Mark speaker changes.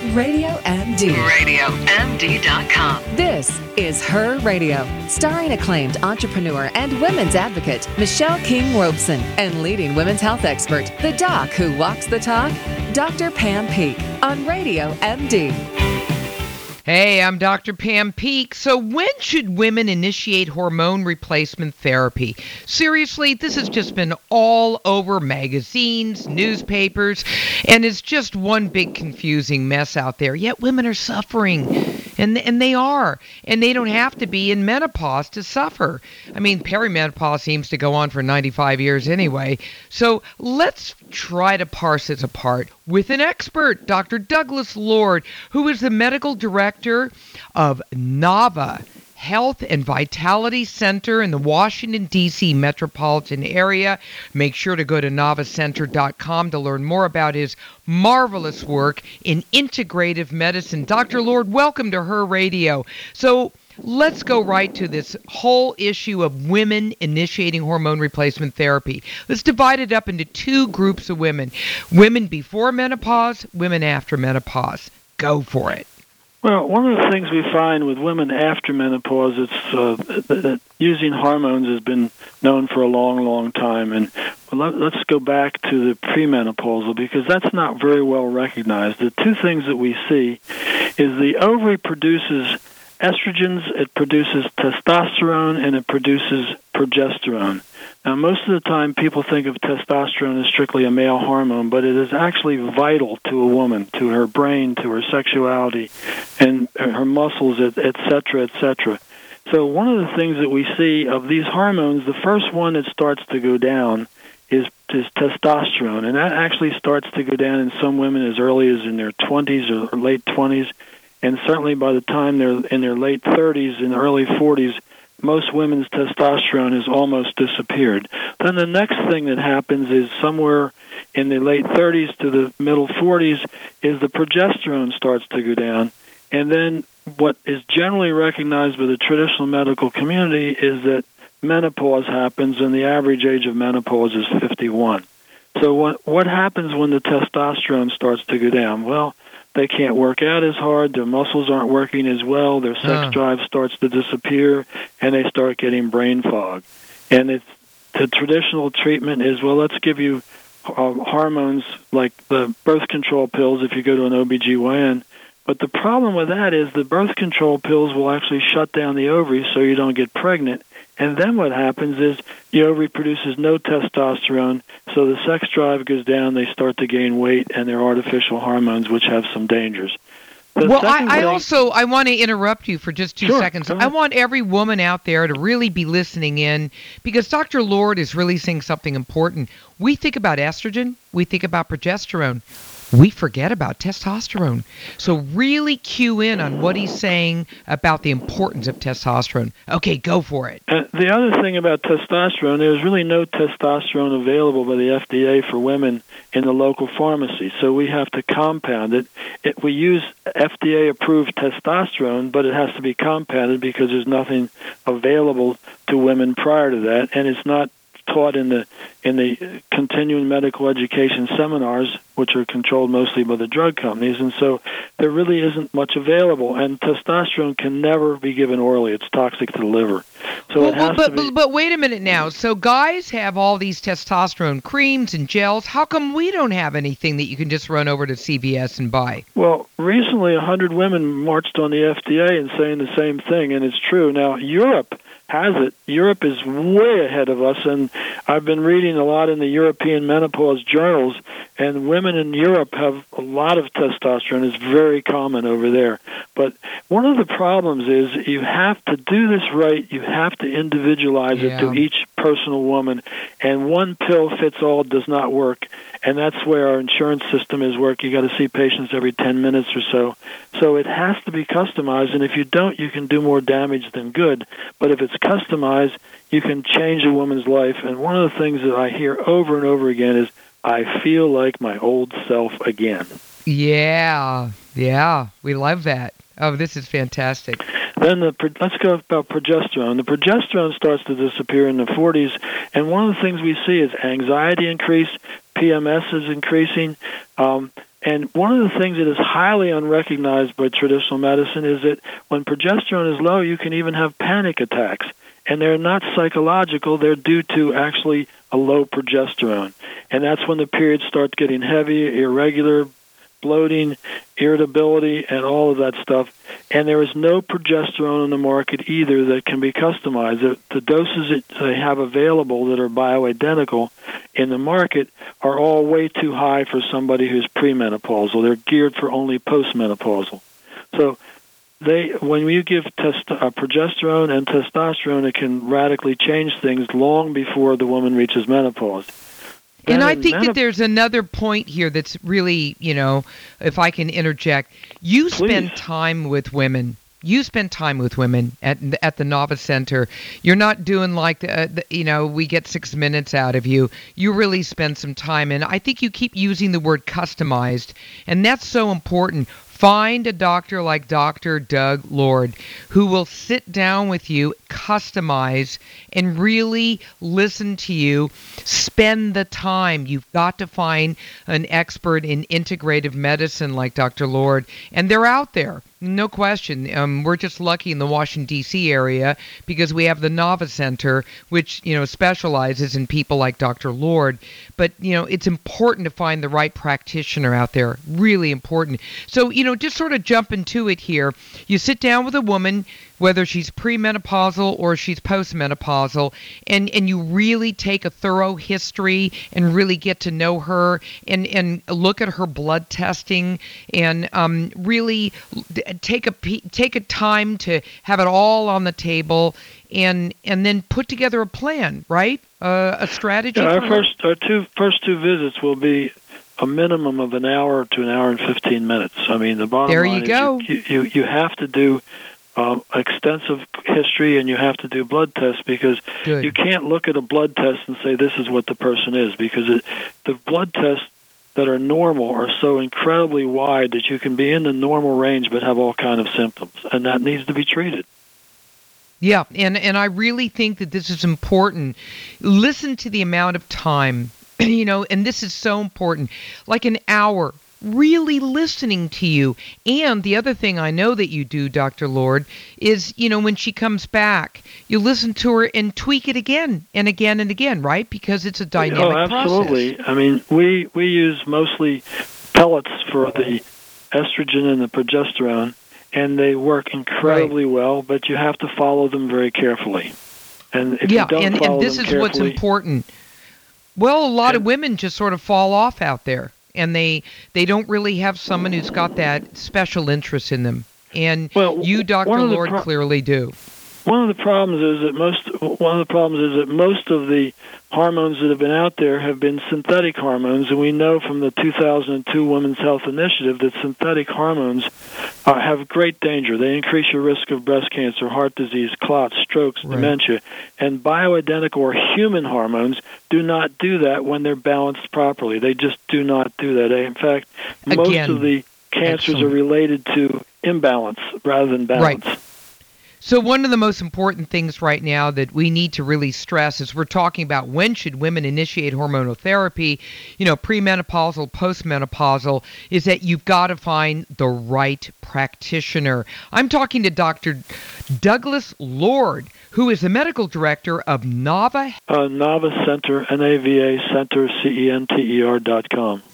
Speaker 1: Radio MD.
Speaker 2: RadioMD.com.
Speaker 1: This is Her Radio, starring acclaimed entrepreneur and women's advocate Michelle King Robeson and leading women's health expert, the doc who walks the talk, Dr. Pam Peeke on Radio MD.
Speaker 3: Hey, I'm Dr. Pam Peeke. So when should women initiate hormone replacement therapy? Seriously, this has just been all over magazines, newspapers, and it's just one big confusing mess out there. Yet women are suffering, and they are, and they don't have to be in menopause to suffer. I mean, perimenopause seems to go on for 95 years anyway. So let's try to parse this apart with an expert, Dr. Douglas Lord, who is the medical director of NAVA Health and Vitality Center in the Washington, D.C. metropolitan area. Make sure to go to navacenter.com to learn more about his marvelous work in integrative medicine. Dr. Lord, welcome to Her Radio. So let's go right to this whole issue of women initiating hormone replacement therapy. Let's divide it up into two groups of women. Women before menopause, women after menopause. Go for it.
Speaker 4: Well, one of the things we find with women after menopause, it's that using hormones has been known for a long, long time. And let's go back to the premenopausal, because that's not very well recognized. The two things that we see is the ovary produces estrogens, it produces testosterone, and it produces progesterone. Now, most of the time, people think of testosterone as strictly a male hormone, but it is actually vital to a woman, to her brain, to her sexuality, and her muscles, et cetera, et cetera. So one of the things that we see of these hormones, the first one that starts to go down is testosterone, and that actually starts to go down in some women as early as in their 20s or late 20s, and certainly by the time they're in their late 30s and early 40s, most women's testosterone has almost disappeared. Then the next thing that happens is somewhere in the late 30s to the middle 40s is the progesterone starts to go down. And then what is generally recognized by the traditional medical community is that menopause happens, and the average age of menopause is 51. So what happens when the testosterone starts to go down? Well, they can't work out as hard, their muscles aren't working as well, their sex drive starts to disappear, and they start getting brain fog. And the traditional treatment is, well, let's give you hormones like the birth control pills if you go to an OBGYN. But the problem with that is the birth control pills will actually shut down the ovaries so you don't get pregnant. And then what happens is the ovary produces no testosterone, so the sex drive goes down, they start to gain weight, and they're artificial hormones, which have some dangers.
Speaker 3: Well, I want to interrupt you for just 2 seconds. I want every woman out there to really be listening in, because Dr. Lord is really saying something important. We think about estrogen, we think about progesterone. We forget about testosterone. So really cue in on what he's saying about the importance of testosterone. Okay, go for it.
Speaker 4: The other thing about testosterone, there's really no testosterone available by the FDA for women in the local pharmacy. So we have to compound it. We use FDA-approved testosterone, but it has to be compounded because there's nothing available to women prior to that, and it's not taught in the continuing medical education seminars, which are controlled mostly by the drug companies, and so there really isn't much available. And testosterone can never be given orally; it's toxic to the liver. So
Speaker 3: but wait a minute now. So guys have all these testosterone creams and gels. How come we don't have anything that you can just run over to CVS and buy?
Speaker 4: Well, recently 100 women marched on the FDA and saying the same thing, and it's true. Now Europe has it. Europe is way ahead of us, and I've been reading a lot in the European menopause journals, and women in Europe have a lot of testosterone. It's very common over there. But one of the problems is you have to do this right. You have to individualize it to each personal woman, and one pill fits all does not work. And that's where our insurance system is working. You got to see patients every 10 minutes or so. So it has to be customized, and if you don't, you can do more damage than good. But if it's customized, you can change a woman's life. And one of the things that I hear over and over again is, I feel like my old self again.
Speaker 3: Yeah, we love that. Oh, this is fantastic.
Speaker 4: Then let's go about progesterone. The progesterone starts to disappear in the 40s, and one of the things we see is anxiety increase, PMS is increasing. And one of the things that is highly unrecognized by traditional medicine is that when progesterone is low, you can even have panic attacks. And they're not psychological, they're due to actually a low progesterone. And that's when the periods start getting heavy, irregular, bloating, irritability, and all of that stuff. And there is no progesterone on the market either that can be customized. The doses that they have available that are bioidentical in the market are all way too high for somebody who's premenopausal. They're geared for only postmenopausal. So when you give progesterone and testosterone, it can radically change things long before the woman reaches menopause.
Speaker 3: And I think that there's another point here that's really, if I can interject, you spend time with women. You spend time with women at the Nava Center. You're not doing like, we get 6 minutes out of you. You really spend some time. And I think you keep using the word customized, and that's so important. Find a doctor like Dr. Doug Lord who will sit down with you, customize, and really listen to you. Spend the time. You've got to find an expert in integrative medicine like Dr. Lord, and they're out there. No question. We're just lucky in the Washington, D.C. area because we have the Nava Center, which, specializes in people like Dr. Lord. But, it's important to find the right practitioner out there. Really important. So, just sort of jump into it here. You sit down with a woman, whether she's premenopausal or she's postmenopausal, and you really take a thorough history and really get to know her and look at her blood testing and really take a time to have it all on the table and then put together a plan, right? A strategy.
Speaker 4: Yeah, our first two visits will be a minimum of an hour to an hour and 15 minutes. I mean, the bottom line is you have to do extensive history and you have to do blood tests because you can't look at a blood test and say this is what the person is because the blood tests that are normal are so incredibly wide that you can be in the normal range but have all kind of symptoms, and that needs to be treated.
Speaker 3: Yeah, and I really think that this is important. Listen to the amount of time, and this is so important, like an hour, really listening to you. And the other thing I know that you do, Dr. Lord, is, when she comes back, you listen to her and tweak it again and again and again, right? Because it's a dynamic
Speaker 4: absolutely.
Speaker 3: process.
Speaker 4: I mean, we use mostly pellets for the estrogen and the progesterone, and they work incredibly well, but you have to follow them very carefully. And if you don't follow
Speaker 3: and this
Speaker 4: them
Speaker 3: is
Speaker 4: carefully,
Speaker 3: what's important. Well, a lot of women just sort of fall off out there. And they don't really have someone who's got that special interest in them. And you, Dr. Lord, clearly do.
Speaker 4: One of the problems is that most of the hormones that have been out there have been synthetic hormones, and we know from the 2002 Women's Health Initiative that synthetic hormones have great danger. They increase your risk of breast cancer, heart disease, clots, strokes, dementia. And bioidentical or human hormones do not do that when they're balanced properly. They just do not do that. In fact, most of the cancers are related to imbalance rather than balance.
Speaker 3: Right. So one of the most important things right now that we need to really stress is we're talking about when should women initiate hormonal therapy, premenopausal, postmenopausal, is that you've got to find the right practitioner. I'm talking to Dr. Douglas Lord, who is the medical director of Nava
Speaker 4: Center, NAVA Center, CENTER.com.